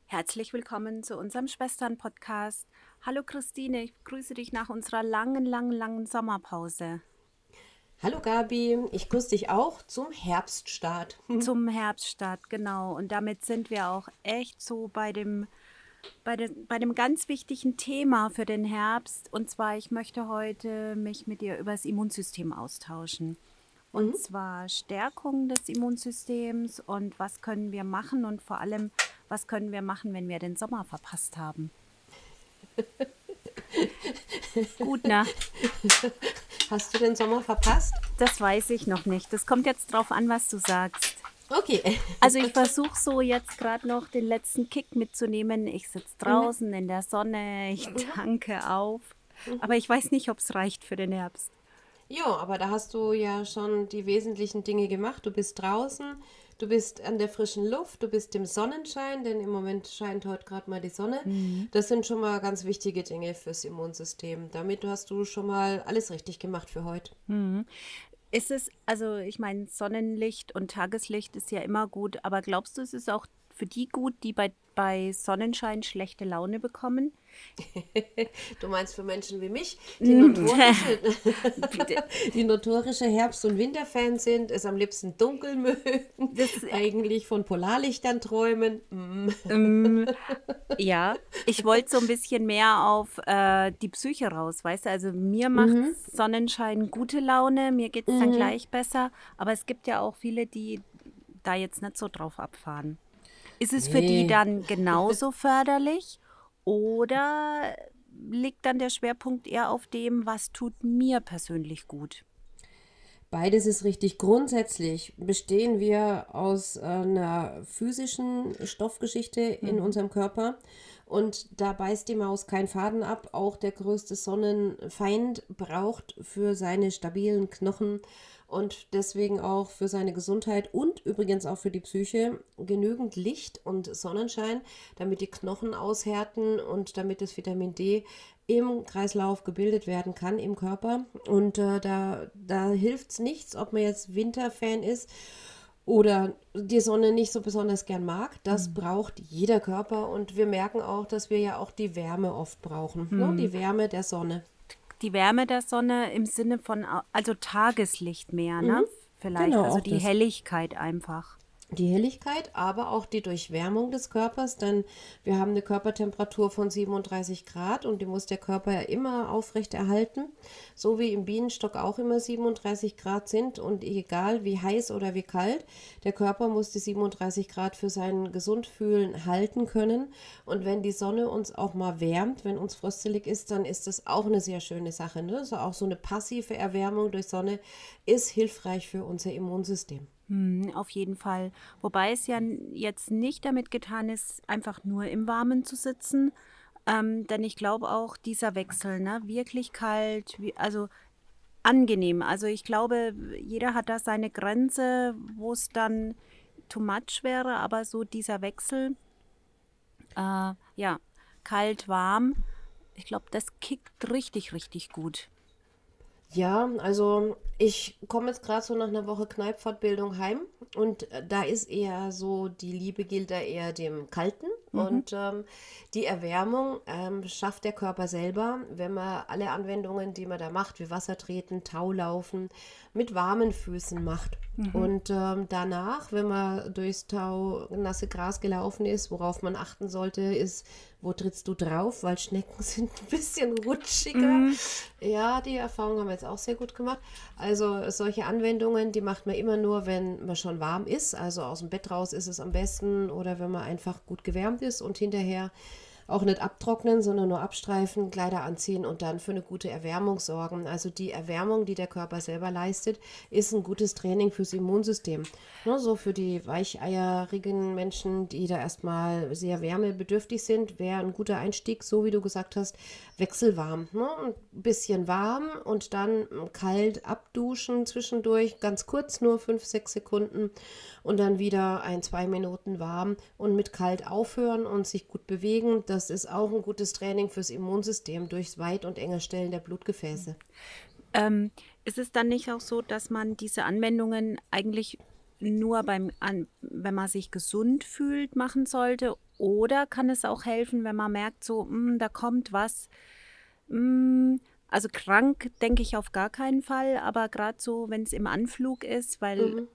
Herzlich willkommen zu unserem Schwestern-Podcast. Hallo Christine, ich grüße dich nach unserer langen Sommerpause. Hallo Gabi, ich grüße dich auch zum Herbststart. Zum Herbststart, genau. Und damit sind wir auch echt so bei dem ganz wichtigen Thema für den Herbst. Und zwar, ich möchte heute mich mit dir über das Immunsystem austauschen. Und Mhm. zwar Stärkung des Immunsystems und was können wir machen und vor allem, was können wir machen, wenn wir den Sommer verpasst haben. Gut, ne? Hast du den Sommer verpasst? Das weiß ich noch nicht. Das kommt jetzt drauf an, was du sagst. Okay. Also ich versuche so jetzt gerade noch den letzten Kick mitzunehmen. Ich sitze Mhm. draußen in der Sonne, ich Mhm. tanke auf. Mhm. Aber ich weiß nicht, ob es reicht für den Herbst. Ja, aber da hast du ja schon die wesentlichen Dinge gemacht. Du bist draußen, du bist an der frischen Luft, du bist im Sonnenschein, denn im Moment scheint heute gerade mal die Sonne. Mhm. Das sind schon mal ganz wichtige Dinge fürs Immunsystem. Damit hast du schon mal alles richtig gemacht für heute. Mhm. Ist es, also ich meine, Sonnenlicht und Tageslicht ist ja immer gut, aber glaubst du, es ist auch für die gut, die bei Sonnenschein schlechte Laune bekommen? Du meinst für Menschen wie mich, die Mhm. die notorische Herbst- und Winterfans sind, es am liebsten dunkel mögen, Das, eigentlich von Polarlichtern träumen. ähm, Ja, ich wollte so ein bisschen mehr auf die Psyche raus, weißt du? Also mir macht Mhm, Sonnenschein gute Laune, mir geht's dann mhm. gleich besser, aber es gibt ja auch viele, die da jetzt nicht so drauf abfahren. Ist es für die Nee, dann genauso förderlich oder liegt dann der Schwerpunkt eher auf dem, was tut mir persönlich gut? beides ist richtig. Grundsätzlich bestehen wir aus einer physischen Stoffgeschichte in Mhm. unserem Körper und da beißt die Maus keinen Faden ab. Auch der größte Sonnenfeind braucht für seine stabilen Knochen und deswegen auch für seine Gesundheit und übrigens auch für die Psyche genügend Licht und Sonnenschein, damit die Knochen aushärten und damit das Vitamin D im Kreislauf gebildet werden kann im Körper. Und da hilft es nichts, ob man jetzt Winterfan ist oder die Sonne nicht so besonders gern mag. Das Mhm. braucht jeder Körper. Und wir merken auch, dass wir ja auch die Wärme oft brauchen. Ne? Mhm. Die Wärme der Sonne. Die Wärme der Sonne im Sinne von, also Tageslicht mehr, ne? Mhm. Vielleicht, Genau, also auch die das. Helligkeit einfach. Die Helligkeit, aber auch die Durchwärmung des Körpers, denn wir haben eine Körpertemperatur von 37 Grad und die muss der Körper ja immer aufrecht erhalten, so wie im Bienenstock auch immer 37 Grad sind und egal wie heiß oder wie kalt, der Körper muss die 37 Grad für sein Gesundfühlen halten können und wenn die Sonne uns auch mal wärmt, wenn uns fröstelig ist, dann ist das auch eine sehr schöne Sache. Ne? Also auch so eine passive Erwärmung durch Sonne ist hilfreich für unser Immunsystem. Auf jeden Fall. Wobei es ja jetzt nicht damit getan ist, einfach nur im Warmen zu sitzen. Denn ich glaube auch dieser Wechsel, ne, wirklich kalt, also angenehm. Also ich glaube, jeder hat da seine Grenze, wo es dann too much wäre, aber so dieser Wechsel, ja, kalt, warm, ich glaube, das kickt richtig gut. Ja, also ich komme jetzt gerade so nach einer Woche Kneippfortbildung heim und da ist eher so, die Liebe gilt da eher dem Kalten Mhm. und die Erwärmung schafft der Körper selber, wenn man alle Anwendungen, die man da macht, wie Wasser treten, Taulaufen, mit warmen Füßen macht. Mhm. Und danach, wenn man durchs nasse Gras gelaufen ist, worauf man achten sollte, ist, wo trittst du drauf, weil Schnecken sind ein bisschen rutschiger. Mhm. Ja, die Erfahrung haben wir jetzt auch sehr gut gemacht. Also solche Anwendungen, die macht man immer nur, wenn man schon warm ist. Also aus dem Bett raus ist es am besten oder wenn man einfach gut gewärmt ist und hinterher auch nicht abtrocknen, sondern nur abstreifen, Kleider anziehen und dann für eine gute Erwärmung sorgen. Also die Erwärmung, die der Körper selber leistet, ist ein gutes Training fürs Immunsystem. Ne, so für die weicheierigen Menschen, die da erstmal sehr wärmebedürftig sind, wäre ein guter Einstieg, so wie du gesagt hast, wechselwarm. Ne? Ein bisschen warm und dann kalt abduschen zwischendurch, ganz kurz, nur 5, 6 Sekunden und dann wieder 1, 2 Minuten warm und mit kalt aufhören und sich gut bewegen. Das ist auch ein gutes Training fürs Immunsystem durchs weit und enge Stellen der Blutgefäße. Ähm, Ist es dann nicht auch so, dass man diese Anwendungen eigentlich nur wenn man sich gesund fühlt, machen sollte? Oder kann es auch helfen, wenn man merkt, so, da kommt was? Also krank denke ich auf gar keinen Fall, aber gerade so, wenn es im Anflug ist, weil Mhm.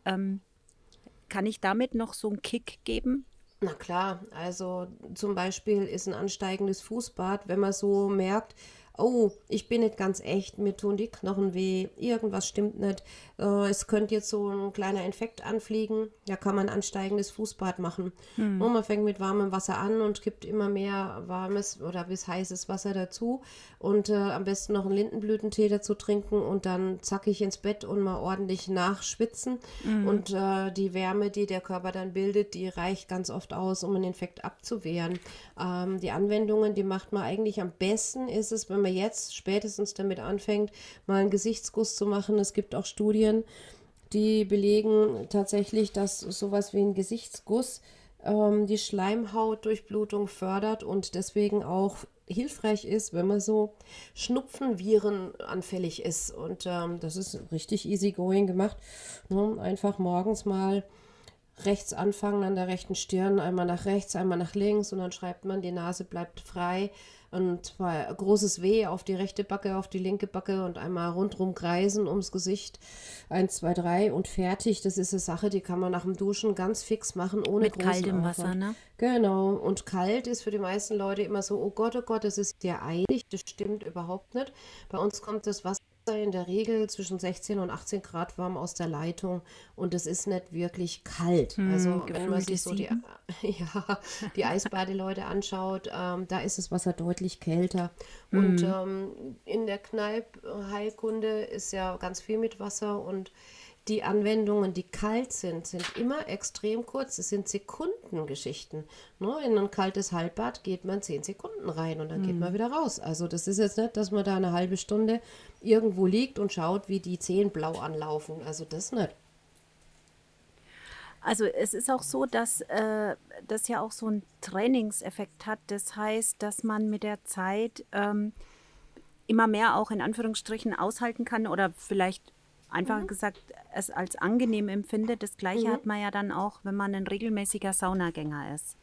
kann ich damit noch so einen Kick geben? Na klar, also zum Beispiel ist ein ansteigendes Fußbad, wenn man so merkt, oh, ich bin nicht ganz echt, mir tun die Knochen weh, irgendwas stimmt nicht, es könnte jetzt so ein kleiner Infekt anfliegen, da kann man ansteigendes Fußbad machen. Hm. Und man fängt mit warmem Wasser an und kippt immer mehr warmes oder bis heißes Wasser dazu und am besten noch einen Lindenblütentee dazu trinken und dann zackig ins Bett und mal ordentlich nachschwitzen. Mhm. Und die Wärme, die der Körper dann bildet, die reicht ganz oft aus, um einen Infekt abzuwehren. Die Anwendungen, die macht man eigentlich am besten, ist es, wenn man jetzt spätestens damit anfängt, mal einen Gesichtsguss zu machen. Es gibt auch Studien, die belegen tatsächlich, dass sowas wie ein Gesichtsguss die Schleimhautdurchblutung fördert und deswegen auch hilfreich ist, wenn man so Schnupfenviren anfällig ist. Und das ist richtig easygoing gemacht. Ne? Einfach morgens mal rechts anfangen an der rechten Stirn, einmal nach rechts, einmal nach links und dann schreibt man, die Nase bleibt frei und zwar großes W auf die rechte Backe, auf die linke Backe und einmal rundrum kreisen ums Gesicht. 1, 2, 3 und fertig. Das ist eine Sache, die kann man nach dem Duschen ganz fix machen, ohne Mit großen kaltem Wasser, Aufwand. ne? Genau. Und kalt ist für die meisten Leute immer so, oh Gott, das ist sehr eilig. Das stimmt überhaupt nicht. Bei uns kommt das Wasser in der Regel zwischen 16 und 18 Grad warm aus der Leitung und es ist nicht wirklich kalt. Also wenn man Gefühlte sich so die, 7. ja, die Eisbadeleute anschaut, da ist das Wasser deutlich kälter. Und Mhm. in der Kneipp-Heilkunde ist ja ganz viel mit Wasser und die Anwendungen, die kalt sind, sind immer extrem kurz. Es sind Sekundengeschichten. Ne? In ein kaltes Halbbad geht man 10 Sekunden rein und dann geht man wieder raus. Also das ist jetzt nicht, dass man da eine halbe Stunde irgendwo liegt und schaut, wie die Zehen blau anlaufen. Also das nicht. Also es ist auch so, dass das ja auch so einen Trainingseffekt hat. Das heißt, dass man mit der Zeit immer mehr auch in Anführungsstrichen aushalten kann oder vielleicht einfacher Mhm. gesagt es als angenehm empfindet. Das Gleiche Mhm. hat man ja dann auch, wenn man ein regelmäßiger Saunagänger ist.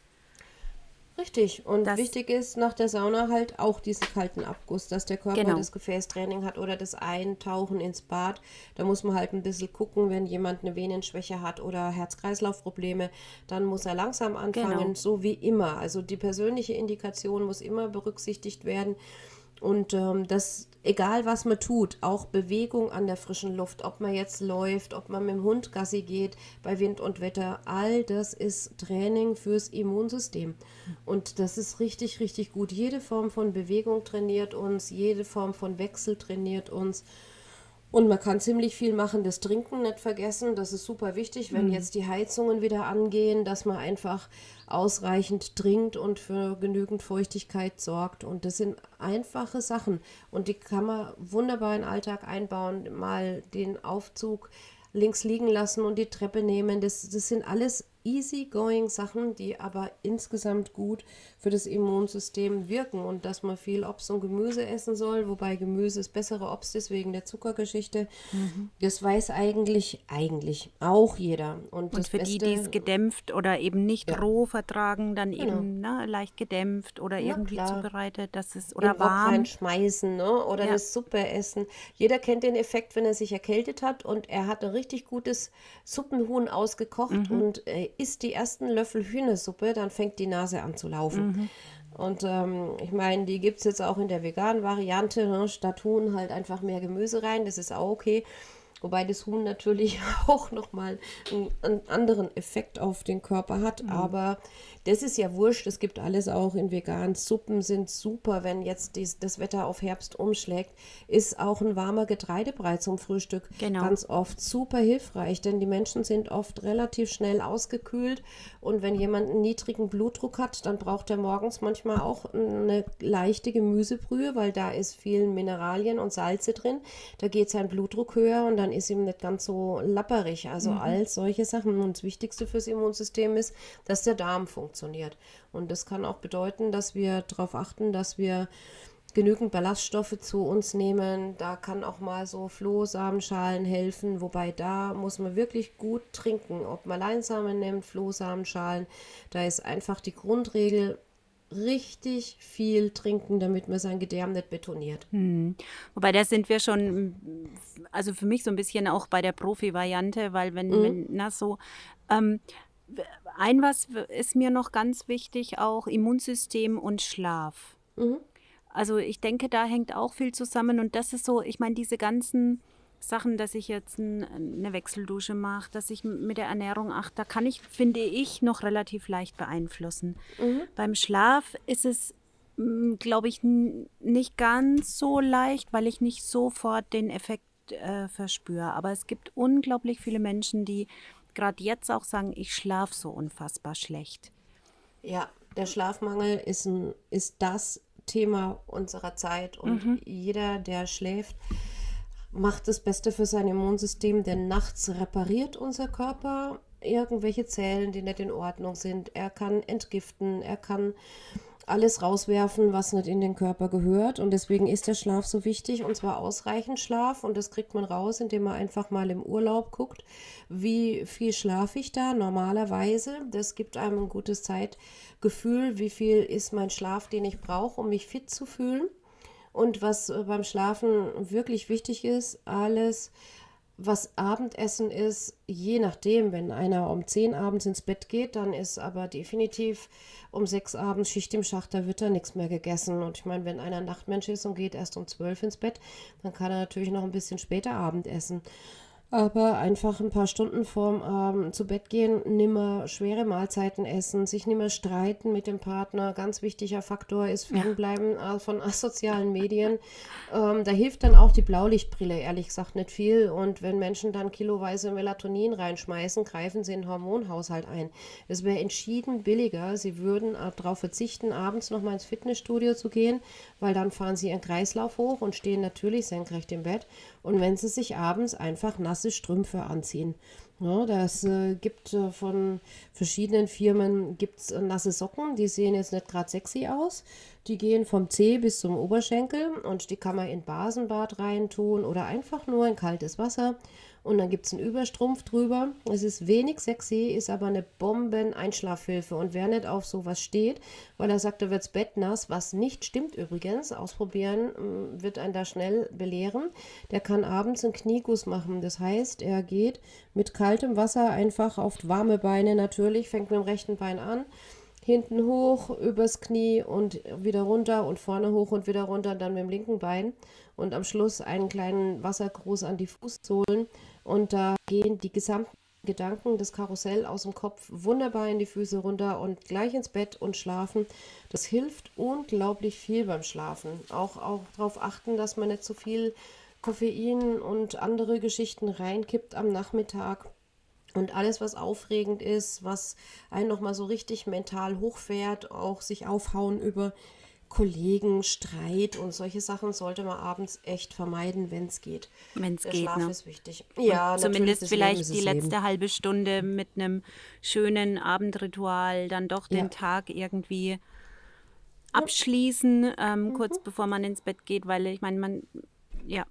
Richtig. Und Das, wichtig ist nach der Sauna halt auch diesen kalten Abguss, dass der Körper genau, das Gefäßtraining hat oder das Eintauchen ins Bad. Da muss man halt ein bisschen gucken, wenn jemand eine Venenschwäche hat oder Herz-Kreislauf-Probleme, dann muss er langsam genau. anfangen, so wie immer. Also die persönliche Indikation muss immer berücksichtigt werden. Und das, egal was man tut, auch Bewegung an der frischen Luft, ob man jetzt läuft, ob man mit dem Hund Gassi geht, bei Wind und Wetter, all das ist Training fürs Immunsystem. Und das ist richtig, richtig gut. Jede Form von Bewegung trainiert uns, jede Form von Wechsel trainiert uns. Und man kann ziemlich viel machen, das Trinken nicht vergessen. Das ist super wichtig, wenn Mm, jetzt die Heizungen wieder angehen, dass man einfach ausreichend trinkt und für genügend Feuchtigkeit sorgt. Und das sind einfache Sachen. Und die kann man wunderbar in den Alltag einbauen. Mal den Aufzug links liegen lassen und die Treppe nehmen. Das sind alles easygoing Sachen, die aber insgesamt gut für das Immunsystem wirken und dass man viel Obst und Gemüse essen soll, wobei Gemüse das bessere Obst ist wegen der Zuckergeschichte. mhm. Das weiß eigentlich auch jeder. Und Und das für die, die es Beste, gedämpft oder eben nicht ja, roh vertragen, dann genau. eben leicht gedämpft oder Na irgendwie klar. zubereitet, dass es In oder Wok warm. reinschmeißen, ne? Oder Ja, eine Suppe essen. Jeder kennt den Effekt, wenn er sich erkältet hat und er hat ein richtig gutes Suppenhuhn ausgekocht mhm, und isst die ersten Löffel Hühnersuppe, dann fängt die Nase an zu laufen. mhm, Und ich meine, die gibt es jetzt auch in der veganen Variante, ne? Statt Huhn halt einfach mehr Gemüse rein, das ist auch okay. Wobei das Huhn natürlich auch nochmal einen anderen Effekt auf den Körper hat. mhm. Aber das ist ja wurscht. Es gibt alles auch in veganen Suppen, sind super, wenn jetzt das Wetter auf Herbst umschlägt. Ist auch ein warmer Getreidebrei zum Frühstück Genau. ganz oft super hilfreich, denn die Menschen sind oft relativ schnell ausgekühlt. Und wenn jemand einen niedrigen Blutdruck hat, dann braucht er morgens manchmal auch eine leichte Gemüsebrühe, weil da ist viel Mineralien und Salze drin. Da geht sein Blutdruck höher und dann ist ihm nicht ganz so lapperig. Also Mhm. all solche Sachen. Und das Wichtigste fürs Immunsystem ist, dass der Darm funktioniert. Und das kann auch bedeuten, dass wir darauf achten, dass wir genügend Ballaststoffe zu uns nehmen. Da kann auch mal so Flohsamenschalen helfen, wobei da muss man wirklich gut trinken. Ob man Leinsamen nimmt, Flohsamenschalen, da ist einfach die Grundregel, richtig viel trinken, damit man sein Gedärm nicht betoniert. Wobei da sind wir schon, also für mich so ein bisschen auch bei der Profi-Variante, weil ähm, was ist mir noch ganz wichtig, auch Immunsystem und Schlaf. Also ich denke, da hängt auch viel zusammen und das ist so, ich meine, diese ganzen Sachen, dass ich jetzt eine Wechseldusche mache, dass ich mit der Ernährung achte, da kann ich, finde ich, noch relativ leicht beeinflussen. Beim Schlaf ist es, glaube ich, nicht ganz so leicht, weil ich nicht sofort den Effekt verspüre. Aber es gibt unglaublich viele Menschen, die gerade jetzt auch sagen, ich schlafe so unfassbar schlecht. Ja, der Schlafmangel ist das Thema unserer Zeit und jeder, der schläft, macht das Beste für sein Immunsystem, denn nachts repariert unser Körper irgendwelche Zellen, die nicht in Ordnung sind. Er kann entgiften, er kann alles rauswerfen, was nicht in den Körper gehört. Und deswegen ist der Schlaf so wichtig, und zwar ausreichend Schlaf. Und das kriegt man raus, indem man einfach mal im Urlaub guckt, wie viel schlafe ich da normalerweise. Das gibt einem ein gutes Zeitgefühl, wie viel ist mein Schlaf, den ich brauche, um mich fit zu fühlen. Und was beim Schlafen wirklich wichtig ist, alles, was Abendessen ist, je nachdem, wenn einer um 10 abends ins Bett geht, dann ist aber definitiv um 6 abends Schicht im Schacht, da wird da nichts mehr gegessen. Und ich meine, wenn einer Nachtmensch ist und geht erst um 12 ins Bett, dann kann er natürlich noch ein bisschen später Abend essen. Aber einfach ein paar Stunden vorm zu Bett gehen, nimmer schwere Mahlzeiten essen, sich nimmer streiten mit dem Partner. Ganz wichtiger Faktor ist Fernbleiben von asozialen Medien. Da hilft dann auch die Blaulichtbrille, ehrlich gesagt, nicht viel. Und wenn Menschen dann kiloweise Melatonin reinschmeißen, greifen sie in den Hormonhaushalt ein. Es wäre entschieden billiger. Sie würden darauf verzichten, abends nochmal ins Fitnessstudio zu gehen, weil dann fahren sie ihren Kreislauf hoch und stehen natürlich senkrecht im Bett. Und wenn sie sich abends einfach nasse Strümpfe anziehen. Ja, das gibt von verschiedenen Firmen gibt's nasse Socken, die sehen jetzt nicht gerade sexy aus. Die gehen vom Zeh bis zum Oberschenkel und die kann man in Basenbad reintun oder einfach nur in kaltes Wasser. Und dann gibt es einen Überstrumpf drüber. Es ist wenig sexy, ist aber eine Bomben-Einschlafhilfe. Und wer nicht auf sowas steht, weil er sagt, da wird's bettnass, was nicht stimmt übrigens, ausprobieren wird einen da schnell belehren, der kann abends einen Knieguss machen. Das heißt, er geht mit kaltem Wasser einfach auf warme Beine natürlich, fängt mit dem rechten Bein an, hinten hoch, übers Knie und wieder runter und vorne hoch und wieder runter, dann mit dem linken Bein und am Schluss einen kleinen Wassergruß an die Fußsohlen und da gehen die gesamten Gedanken, das Karussell aus dem Kopf wunderbar in die Füße runter und gleich ins Bett und schlafen. Das hilft unglaublich viel beim Schlafen. Auch darauf achten, dass man nicht so viel Koffein und andere Geschichten reinkippt am Nachmittag. Und alles, was aufregend ist, was einen nochmal so richtig mental hochfährt, auch sich aufhauen über Kollegen, Streit und solche Sachen sollte man abends echt vermeiden, wenn es geht. Wenn es Der geht, Schlaf ne? ist wichtig. Ja, Und natürlich, zumindest das Leben vielleicht ist die das letzte Leben. halbe Stunde mit einem schönen Abendritual dann doch den Ja. Tag irgendwie abschließen, kurz bevor man ins Bett geht, weil ich meine, ja,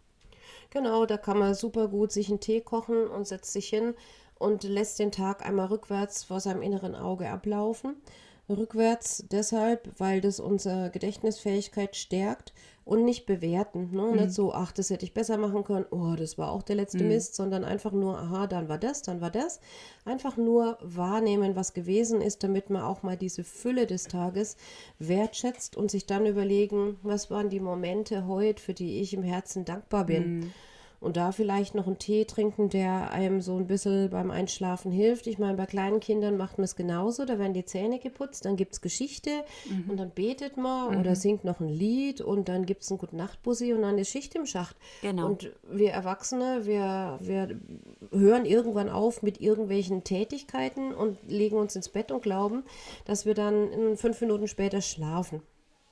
Genau, da kann man super gut sich einen Tee kochen und setzt sich hin und lässt den Tag einmal rückwärts vor seinem inneren Auge ablaufen. Rückwärts deshalb, weil das unsere Gedächtnisfähigkeit stärkt und nicht bewerten. Ne? Nicht so, ach, das hätte ich besser machen können, oh, das war auch der letzte Mist, sondern einfach nur, aha, dann war das, dann war das. Einfach nur wahrnehmen, was gewesen ist, damit man auch mal diese Fülle des Tages wertschätzt und sich dann überlegen, was waren die Momente heute, für die ich im Herzen dankbar bin. Und da vielleicht noch einen Tee trinken, der einem so ein bisschen beim Einschlafen hilft. Ich meine, bei kleinen Kindern macht man es genauso. Da werden die Zähne geputzt, dann gibt es Geschichte und dann betet man oder singt noch ein Lied und dann gibt es ein Gute-Nacht-Bussi und dann ist Schicht im Schacht. genau. Und wir Erwachsene, wir hören irgendwann auf mit irgendwelchen Tätigkeiten und legen uns ins Bett und glauben, dass wir dann 5 Minuten später schlafen.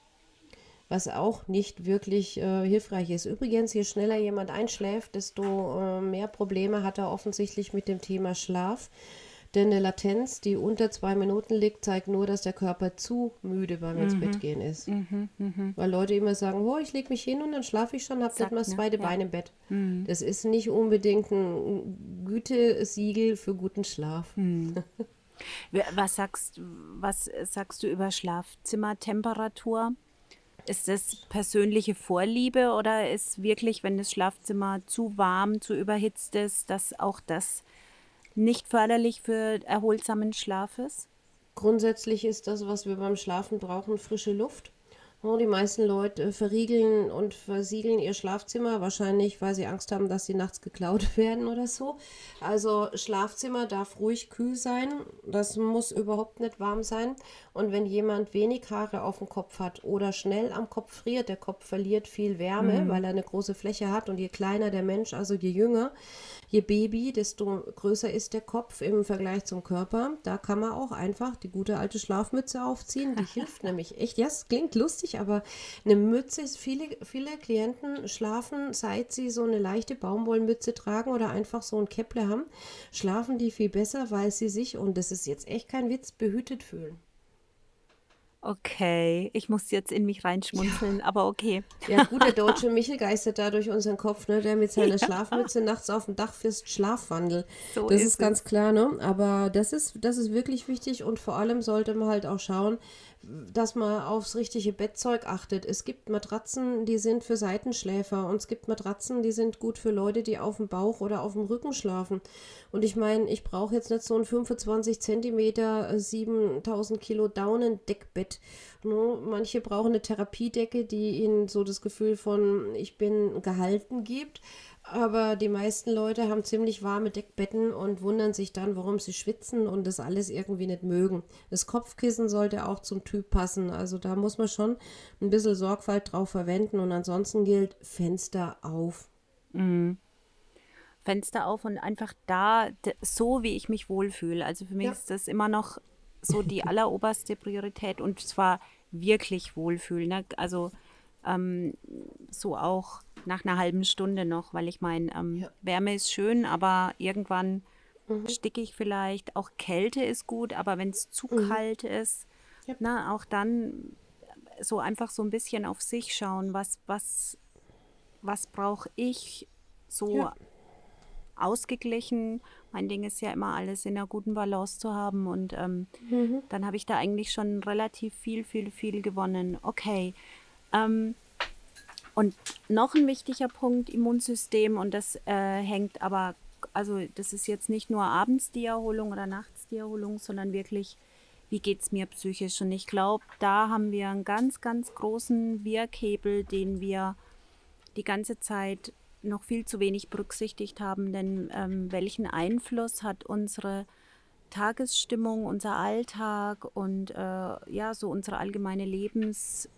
Was auch nicht wirklich hilfreich ist. Übrigens, je schneller jemand einschläft, desto mehr Probleme hat er offensichtlich mit dem Thema Schlaf. Denn eine Latenz, die unter 2 Minuten liegt, zeigt nur, dass der Körper zu müde beim ins Bett gehen ist. Weil Leute immer sagen, oh, ich lege mich hin und dann schlafe ich schon, habe nicht Sagt, mal das ne? zweite Ja. Bein im Bett. Das ist nicht unbedingt ein Gütesiegel für guten Schlaf. Was sagst du über Schlafzimmertemperatur? Ist das persönliche Vorliebe oder ist wirklich, wenn das Schlafzimmer zu warm, zu überhitzt ist, dass auch das nicht förderlich für erholsamen Schlaf ist? Grundsätzlich ist das, was wir beim Schlafen brauchen, frische Luft. Ja, die meisten Leute verriegeln und versiegeln ihr Schlafzimmer, wahrscheinlich, weil sie Angst haben, dass sie nachts geklaut werden oder so. Also Schlafzimmer darf ruhig kühl sein, das muss überhaupt nicht warm sein. Und wenn jemand wenig Haare auf dem Kopf hat oder schnell am Kopf friert, der Kopf verliert viel Wärme, weil er eine große Fläche hat und je kleiner der Mensch, also je jünger, je Baby, desto größer ist der Kopf im Vergleich zum Körper. Da kann man auch einfach die gute alte Schlafmütze aufziehen. Die hilft nämlich echt. Ja, es klingt lustig, aber eine Mütze, viele Klienten schlafen, seit sie so eine leichte Baumwollmütze tragen oder einfach so ein Käpple haben, schlafen die viel besser, weil sie sich, und das ist jetzt echt kein Witz, behütet fühlen. Okay, ich muss jetzt in mich reinschmunzeln, aber okay. Ja, gut, der deutsche Michel geistert da durch unseren Kopf, ne, der mit seiner Schlafmütze nachts auf dem Dach frisst Schlafwandel. So Das ist ist ganz es. klar, ne? Aber das ist wirklich wichtig und vor allem sollte man halt auch schauen, dass man aufs richtige Bettzeug achtet. Es gibt Matratzen, die sind für Seitenschläfer und es gibt Matratzen, die sind gut für Leute, die auf dem Bauch oder auf dem Rücken schlafen. Und ich meine, ich brauche jetzt nicht so ein 25 Zentimeter, 7000 Kilo Daunendeckbett. No, manche brauchen eine Therapiedecke, die ihnen so das Gefühl von ich bin gehalten gibt. Aber die meisten Leute haben ziemlich warme Deckbetten und wundern sich dann, warum sie schwitzen und das alles irgendwie nicht mögen. Das Kopfkissen sollte auch zum Typ passen. Also da muss man schon ein bisschen Sorgfalt drauf verwenden. Und ansonsten gilt Fenster auf. Fenster auf und einfach da, so wie ich mich wohlfühle. Also für mich Ja. ist das immer noch so die alleroberste Priorität und zwar wirklich wohlfühlen. Ne? Also so auch nach einer halben Stunde noch, weil ich meine, Ja. Wärme ist schön, aber irgendwann sticke ich vielleicht. Auch Kälte ist gut, aber wenn es zu kalt ist, Ja. na, auch dann so einfach so ein bisschen auf sich schauen, was brauche ich so Ja. ausgeglichen. Mein Ding ist ja immer alles in einer guten Balance zu haben und dann habe ich da eigentlich schon relativ viel gewonnen. Okay. Und noch ein wichtiger Punkt, Immunsystem und das hängt aber, also das ist jetzt nicht nur abends die Erholung oder nachts die Erholung, sondern wirklich, wie geht es mir psychisch? Und ich glaube, da haben wir einen ganz großen Wirkhebel, den wir die ganze Zeit noch viel zu wenig berücksichtigt haben, denn welchen Einfluss hat unsere Tagesstimmung, unser Alltag und ja, so unsere allgemeine Lebenssicht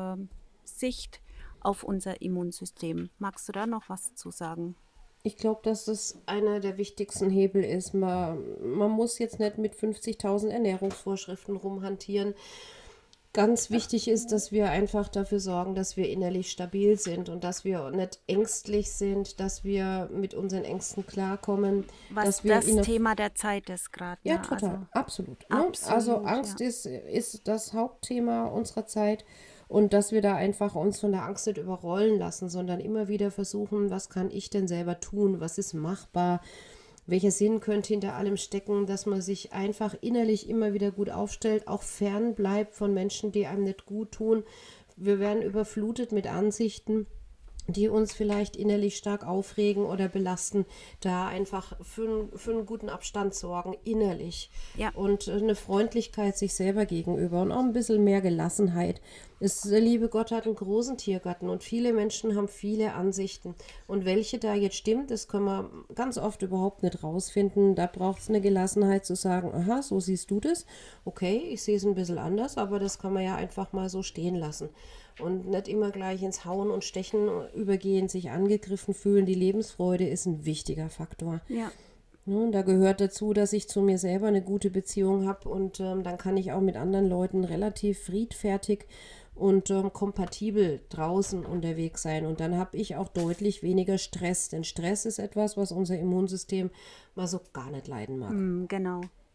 auf unser Immunsystem? Magst du da noch was zu sagen? Ich glaube, dass das einer der wichtigsten Hebel ist. Man muss jetzt nicht mit 50.000 Ernährungsvorschriften rumhantieren. Ganz wichtig ist, dass wir einfach dafür sorgen, dass wir innerlich stabil sind und dass wir nicht ängstlich sind, dass wir mit unseren Ängsten klarkommen, Was dass wir das Thema der Zeit ist gerade, ja, ne? total, Also absolut. Ne? Also absolut, Angst ja. ist das Hauptthema unserer Zeit und dass wir da einfach uns von der Angst nicht überrollen lassen, sondern immer wieder versuchen, was kann ich denn selber tun, was ist machbar, welcher Sinn könnte hinter allem stecken, dass man sich einfach innerlich immer wieder gut aufstellt, auch fern bleibt von Menschen, die einem nicht gut tun. Wir werden überflutet mit Ansichten, die uns vielleicht innerlich stark aufregen oder belasten, da einfach für einen guten Abstand sorgen, innerlich. Ja, Und eine Freundlichkeit sich selber gegenüber und auch ein bisschen mehr Gelassenheit. Der liebe Gott hat einen großen Tiergarten und viele Menschen haben viele Ansichten. Und welche da jetzt stimmt, das können wir ganz oft überhaupt nicht rausfinden. Da braucht es eine Gelassenheit zu sagen, aha, so siehst du das. Okay, ich sehe es ein bisschen anders, aber das kann man ja einfach mal so stehen lassen. Und nicht immer gleich ins Hauen und Stechen übergehen, sich angegriffen fühlen. Die Lebensfreude ist ein wichtiger Faktor. ja, Ne, da gehört dazu, dass ich zu mir selber eine gute Beziehung habe und dann kann ich auch mit anderen Leuten relativ friedfertig und kompatibel draußen unterwegs sein. Und dann habe ich auch deutlich weniger Stress, denn Stress ist etwas, was unser Immunsystem mal so gar nicht leiden mag. genau.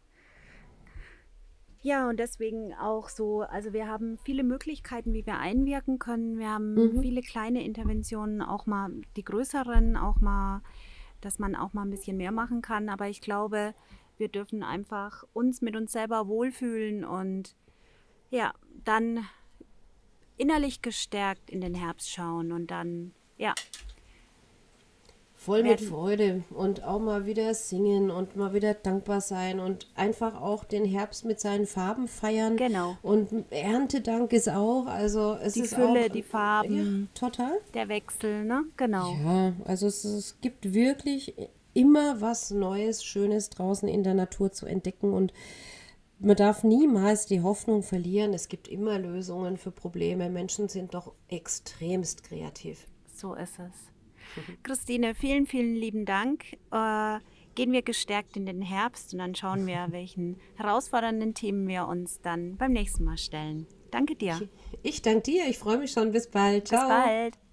Ja, und deswegen auch so, also wir haben viele Möglichkeiten, wie wir einwirken können. Wir haben Mhm. viele kleine Interventionen, auch mal die größeren, auch mal, dass man auch mal ein bisschen mehr machen kann. Aber ich glaube, wir dürfen einfach uns mit uns selber wohlfühlen und ja, dann innerlich gestärkt in den Herbst schauen und dann, ja, Voll mit werden, Freude und auch mal wieder singen und mal wieder dankbar sein und einfach auch den Herbst mit seinen Farben feiern. genau, Und Erntedank ist auch, also es die ist auch, Fülle, die ja, Farben, total. der Wechsel, ne? Genau. Ja, also es gibt wirklich immer was Neues, Schönes draußen in der Natur zu entdecken und man darf niemals die Hoffnung verlieren. Es gibt immer Lösungen für Probleme. Menschen sind doch extremst kreativ. So ist es. Christine, vielen, vielen lieben Dank. Gehen wir gestärkt in den Herbst und dann schauen wir, welchen herausfordernden Themen wir uns dann beim nächsten Mal stellen. Danke dir. Ich danke dir, ich freue mich schon. Bis bald. Bis Ciao. bald.